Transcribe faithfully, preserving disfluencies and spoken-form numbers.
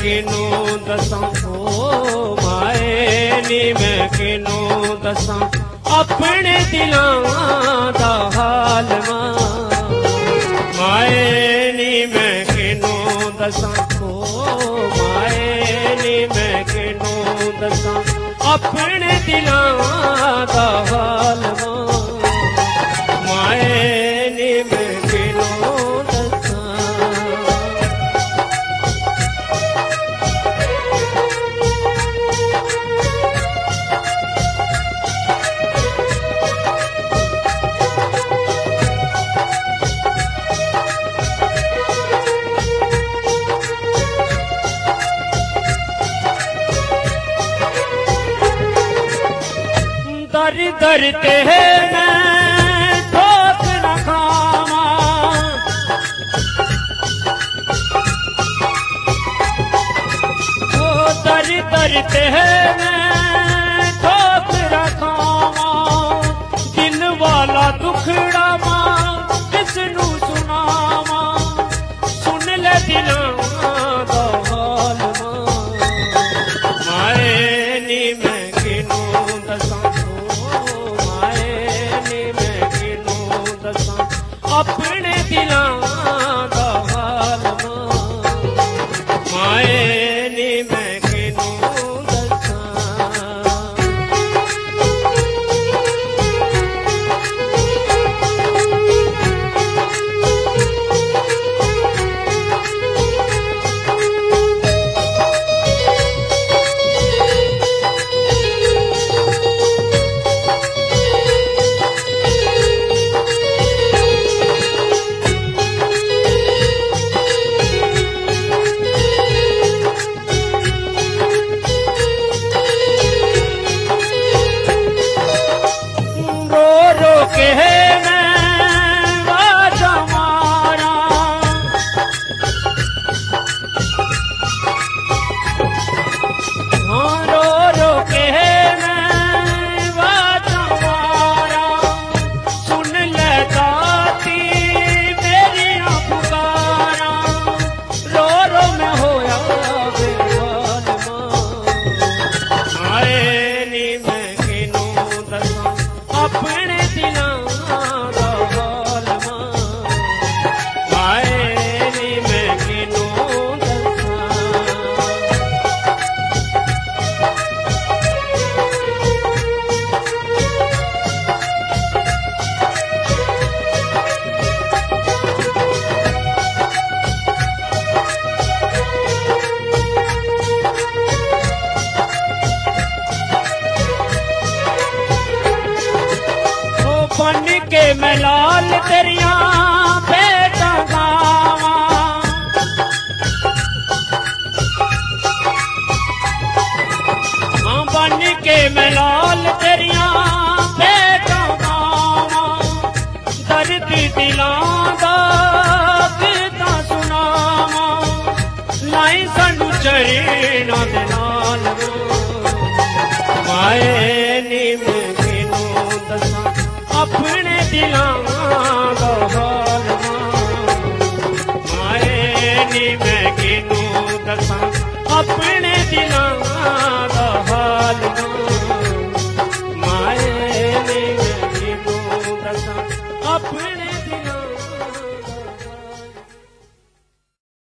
किनू दसां ओ माए नी मैं किनू दसां अपने दिलां दा हाल माए नी मैं किनू दसां ओ माए नी मैं किनू दसां अपने दिलां दा हाल माए नी मैं किनू दर दर ते मैं ठोक न खावा ओ दर दर ते मैं ठोक न खावा दिल वाला दुखड़ा मां किसनू सुनावा सुन ले दिलां दा हाल माए नी मैं किनू दसां अपने दिलां दा हाल माए नी मैं किनू बन के मैं लाल तेरिया बेटा गावा हाँ बन के मैं लाल तेरिया बेटा गावा दर्द दिलां दा किता सुनावा लाई सानू चरना दे नाल माए नी मैं किनू दसां अपने दिलां दा हाल माए नी मैं किनू दसां अपने दिलां